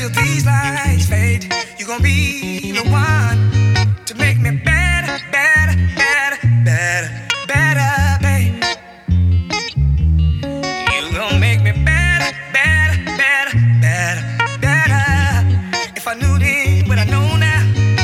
till these lights fade. You gon' be the one to make me better, better, better, better, better, babe. You gon' make me better, better, better, better, better. If I knew then what I know now.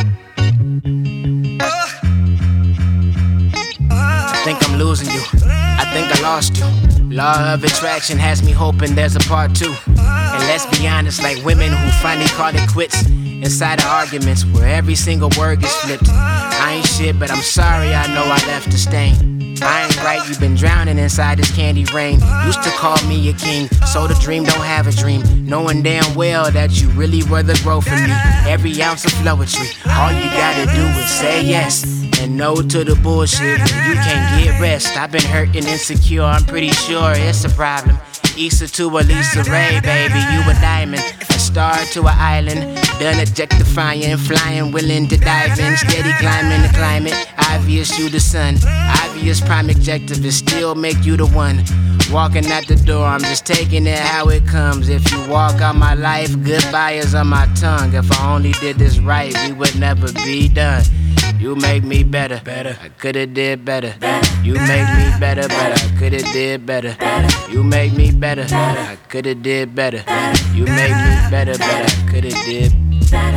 I think I'm losing you. I think I lost you. Law of attraction has me hoping there's a part two. And let's be honest, like women who finally call it quits inside of arguments where every single word gets flipped. I ain't shit, but I'm sorry, I know I left a stain. I ain't right, you've been drowning inside this candy rain. Used to call me a king, so the dream don't have a dream. Knowing damn well that you really were the growth in me. Every ounce of poetry, all you gotta do is say yes and no to the bullshit when you can't get rest. I've been hurt and insecure, I'm pretty sure it's a problem. Issa to a Lisa Ray, baby, you a diamond. A star to an island, done objectifying, flying, willing to dive in. Steady climbing the climate, obvious you the sun. Obvious prime objective is still make you the one. Walking out the door, I'm just taking it how it comes. If you walk out my life, goodbye is on my tongue. If I only did this right, we would never be done. You make me better, better. I coulda did better. You make me better, but I coulda did better. You make me better, I coulda did better. You make me better, but I coulda did better.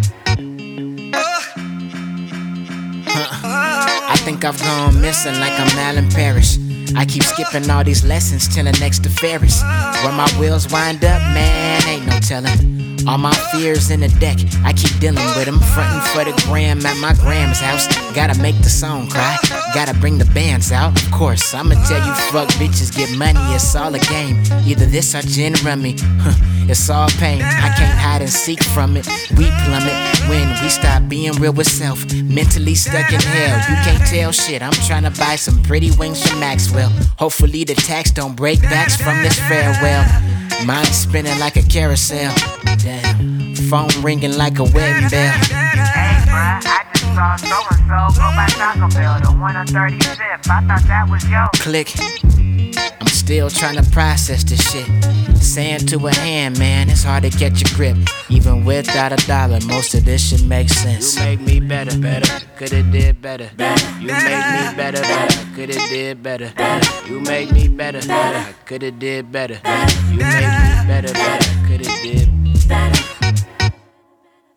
I think I've gone missing like I'm Alan Parrish. I keep skipping all these lessons, chilling next to Ferris. Where my wheels wind up, man, ain't no telling. All my fears in the deck, I keep dealing with them. Frontin' for the gram at my gram's house. Gotta make the song cry, gotta bring the bands out. Of course, I'ma tell you fuck bitches get money, it's all a game. Either this or gin rummy, it's all pain. I can't hide and seek from it. We plummet when we stop being real with self. Mentally stuck in hell, you can't tell shit. I'm tryna buy some pretty wings from Maxwell. Hopefully the tax don't break backs from this farewell. Mind spinning like a carousel. Damn, phone ringing like a wedding bell. Hey bruh, I just saw so-and-so go by Taco Bell, the one on 35th. I thought that was yo. Click. I'm still trying to process this shit. Sand to a hand, man, it's hard to catch a grip. Even without a dollar, most of this shit makes sense. You make me better, better, coulda did better. You make me better, better, coulda did better. You make me better, better, coulda did better. You make me better, better, coulda did better.